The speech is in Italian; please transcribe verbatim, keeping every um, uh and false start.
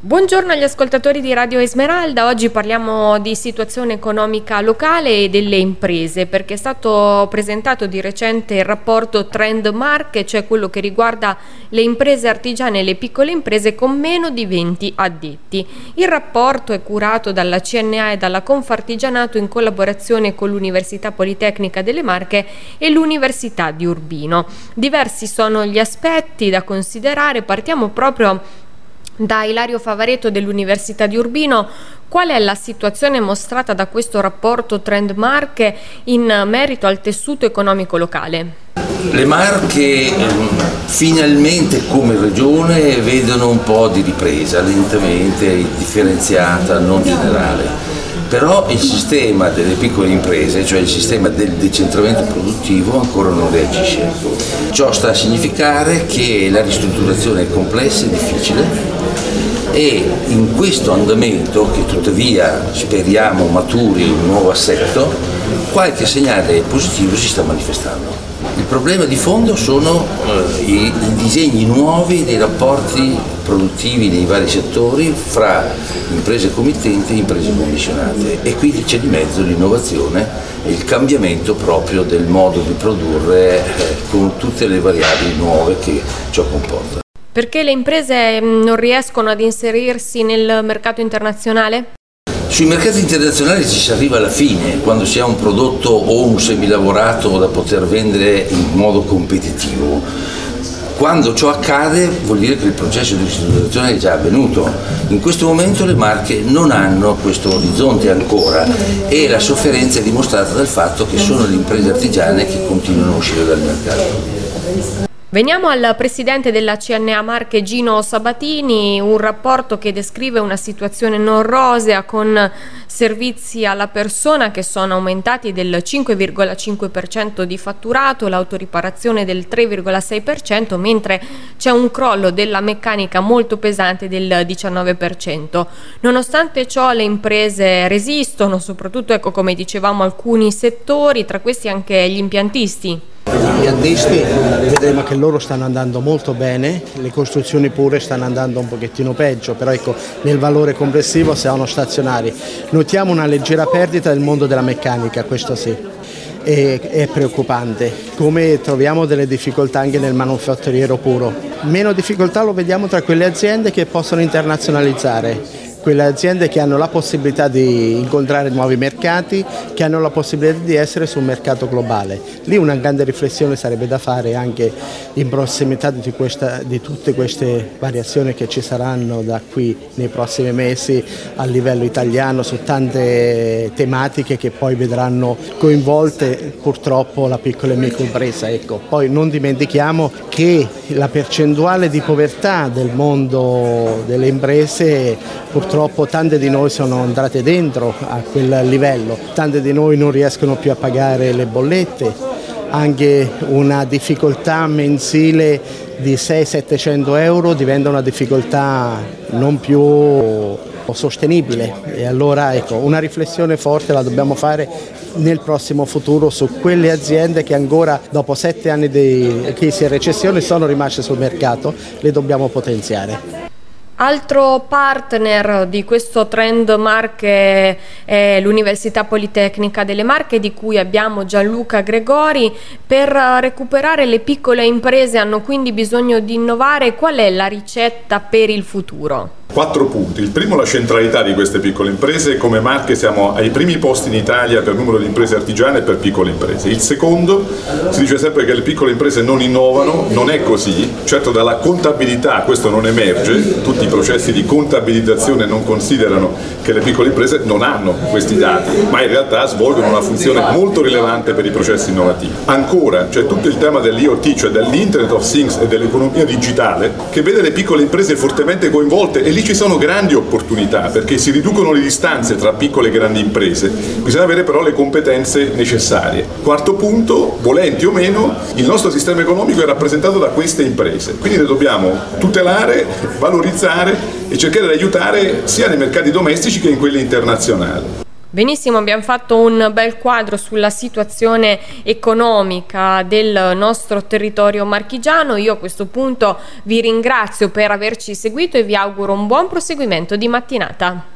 Buongiorno agli ascoltatori di Radio Esmeralda. Oggi parliamo di situazione economica locale e delle imprese, perché è stato presentato di recente il rapporto Trend Marche, cioè quello che riguarda le imprese artigiane e le piccole imprese con meno di venti addetti. Il rapporto è curato dalla C N A e dalla Confartigianato in collaborazione con l'Università Politecnica delle Marche e l'Università di Urbino. Diversi sono gli aspetti da considerare. Partiamo proprio da Ilario Favaretto dell'Università di Urbino. Qual è la situazione mostrata da questo rapporto Trend Marche in merito al tessuto economico locale? Le Marche finalmente come regione vedono un po' di ripresa, lentamente, differenziata, non generale. Però il sistema delle piccole imprese, cioè il sistema del decentramento produttivo, ancora non reagisce. Ciò sta a significare che la ristrutturazione è complessa e difficile, e in questo andamento, che tuttavia speriamo maturi un nuovo assetto, qualche segnale positivo si sta manifestando. Il problema di fondo sono eh, i, i disegni nuovi dei rapporti produttivi nei vari settori fra imprese committenti e imprese commissionate, e quindi c'è di mezzo l'innovazione e il cambiamento proprio del modo di produrre eh, con tutte le variabili nuove che ciò comporta. Perché le imprese non riescono ad inserirsi nel mercato internazionale? Sui mercati internazionali ci si arriva alla fine, quando si ha un prodotto o un semilavorato da poter vendere in modo competitivo. Quando ciò accade vuol dire che il processo di ristrutturazione è già avvenuto. In questo momento le Marche non hanno questo orizzonte ancora, e la sofferenza è dimostrata dal fatto che sono le imprese artigiane che continuano a uscire dal mercato. Veniamo al presidente della C N A Marche, Gino Sabatini. Un rapporto che descrive una situazione non rosea, con servizi alla persona che sono aumentati del cinque virgola cinque per cento di fatturato, l'autoriparazione del tre virgola sei per cento, mentre c'è un crollo della meccanica molto pesante del diciannove per cento. Nonostante ciò le imprese resistono, soprattutto, ecco, come dicevamo, alcuni settori, tra questi anche gli impiantisti. Gli addisti vedremo che loro stanno andando molto bene, le costruzioni pure stanno andando un pochettino peggio, però ecco, nel valore complessivo siamo stazionari. Notiamo una leggera perdita del mondo della meccanica, questo sì, è, è preoccupante. Come troviamo delle difficoltà anche nel manufatturiero puro. Meno difficoltà lo vediamo tra quelle aziende che possono internazionalizzare, quelle aziende che hanno la possibilità di incontrare nuovi mercati, che hanno la possibilità di essere sul mercato globale. Lì una grande riflessione sarebbe da fare anche in prossimità di, questa, di tutte queste variazioni che ci saranno da qui nei prossimi mesi a livello italiano su tante tematiche che poi vedranno coinvolte purtroppo la piccola e microimpresa. Ecco. Poi non dimentichiamo che la percentuale di povertà del mondo delle imprese, purtroppo Purtroppo tante di noi sono andate dentro a quel livello, tante di noi non riescono più a pagare le bollette, anche una difficoltà mensile di sei settecento euro diventa una difficoltà non più sostenibile, e allora ecco, una riflessione forte la dobbiamo fare nel prossimo futuro su quelle aziende che ancora dopo sette anni di crisi e recessione sono rimaste sul mercato, le dobbiamo potenziare. Altro partner di questo Trend Marche è l'Università Politecnica delle Marche, di cui abbiamo Gianluca Gregori. Per recuperare le piccole imprese hanno quindi bisogno di innovare. Qual è la ricetta per il futuro? Quattro punti. Il primo, la centralità di queste piccole imprese. Come Marche siamo ai primi posti in Italia per numero di imprese artigiane e per piccole imprese. Il secondo, si dice sempre che le piccole imprese non innovano, non è così. Certo, dalla contabilità questo non emerge, tutti i processi di contabilizzazione non considerano che le piccole imprese non hanno questi dati, ma in realtà svolgono una funzione molto rilevante per i processi innovativi. Ancora, c'è tutto il tema dell'I O T, cioè dell'Internet of Things e dell'economia digitale, che vede le piccole imprese fortemente coinvolte, e lì ci sono grandi opportunità perché si riducono le distanze tra piccole e grandi imprese, bisogna avere però le competenze necessarie. Quarto punto, volenti o meno, il nostro sistema economico è rappresentato da queste imprese, quindi le dobbiamo tutelare, valorizzare e cercare di aiutare sia nei mercati domestici che in quelli internazionali. Benissimo, abbiamo fatto un bel quadro sulla situazione economica del nostro territorio marchigiano. Io a questo punto vi ringrazio per averci seguito e vi auguro un buon proseguimento di mattinata.